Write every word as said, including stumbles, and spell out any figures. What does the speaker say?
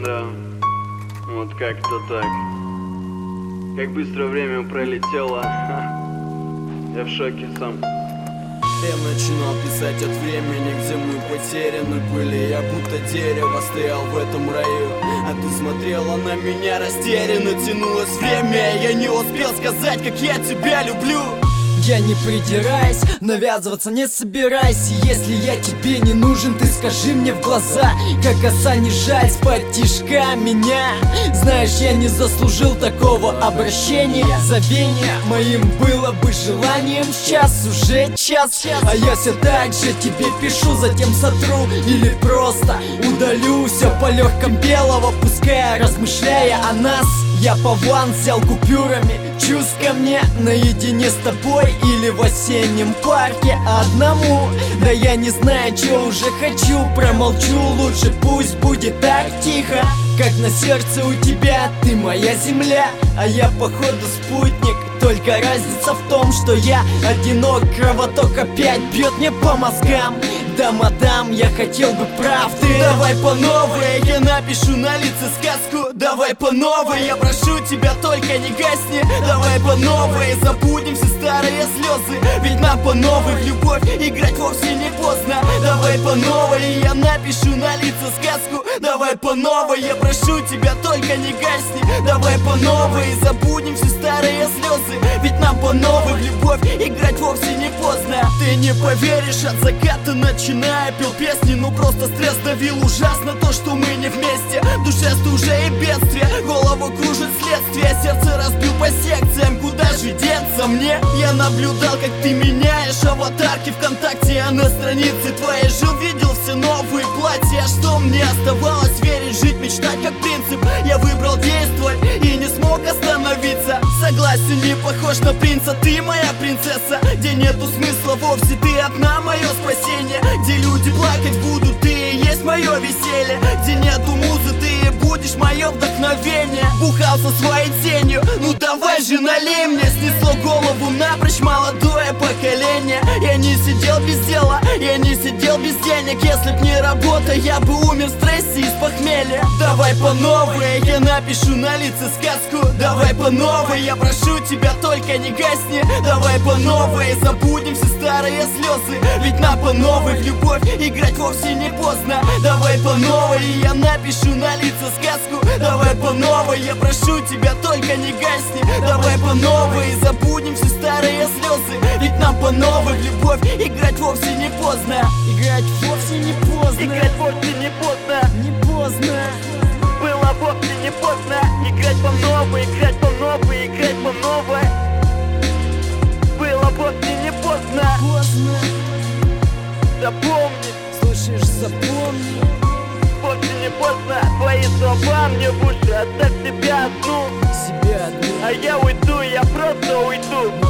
Да, вот как-то так. Как быстро время пролетело. Я в шоке сам. Я начинал писать от времени, где мы потеряны были. Я будто дерево стоял в этом раю, а ты смотрела на меня растерянно. Тянулось время, я не успел сказать, как я тебя люблю. Я не придираюсь, навязываться не собираюсь. Если я тебе не нужен, ты скажи мне в глаза. Как оса не жаль спать тишка меня. Знаешь, я не заслужил такого обращения. Забвение моим было бы желанием. Сейчас уже час, а я все так же тебе пишу, затем сотру или просто удалю все по легкам белого, пускай размышляя о нас. Я по ван взял купюрами, чувств ко мне наедине с тобой или в осеннем парке одному. Да я не знаю, чё уже хочу, промолчу, лучше пусть будет так тихо. Как на сердце у тебя, ты моя земля, а я походу спутник. Только разница в том, что я одинок, кровоток опять бьет мне по мозгам. Да, мадам, я хотел бы правды. Давай по новой, я напишу на лице сказку. Давай по новой, я прошу тебя, только не гасни. Давай по новой, забудем все старые слезы, ведь нам по новой в любовь играть вовсе не поздно. Давай по новой, я напишу на лице сказку. Давай по новой, я прошу тебя, только не гасни. Давай по новой, забудем все старые слезы, ведь нам по новой в любовь играть вовсе не поздно. Ты не поверишь, от заката начиная пел песни, ну просто стресс давил ужасно то, что мы не вместе. В душе стужа и бедствие, голову кружит следствие, сердце разбил по секциям, куда же деться мне? Я наблюдал, как ты меняешь аватарки ВКонтакте, а на странице твоей жил, видел все новые платья. Что мне оставалось? Верить, жить, мечтать как принцип. Я выбрал действовать и не смог остановиться. Согласен, не похож на принца, ты моя принцесса, где нету смысла вовсе, ты одна мое спасение. Где люди плакать будут, ты и есть мое веселье. Где нету музы, ты и будешь мое вдохновение. Бухал со своей тенью, ну давай же налей мне. Снесло голову напрочь молодое поколение. Я не сидел без дела, я не сидел без денег. Если б не работа, я бы умер в стрессе и с похмелья. Давай по новой, я напишу на лице сказку. Давай по новой, я прошу тебя, только не гасни. Давай по новой, забудем все старые слезы, ведь нам по новой в любовь играть вовсе не поздно. Давай по новой, я напишу на лице сказку. Давай по новой, я прошу тебя, только не гасни. Давай по новой, забудем все старые слезы, ведь нам по новой в любовь играть вовсе не поздно. Играть вовсе не поздно. Играть вовсе не поздно. Не поздно. Было вовсе не поздно. Играть по новой, играть по новой, играть по новой. Было вовсе не поздно. Поздно. Запомни, Слышишь, запомни. вовсе не поздно. Твои слова мне в уши, оставь себя одну. Себя одну. А я уйду, я просто уйду.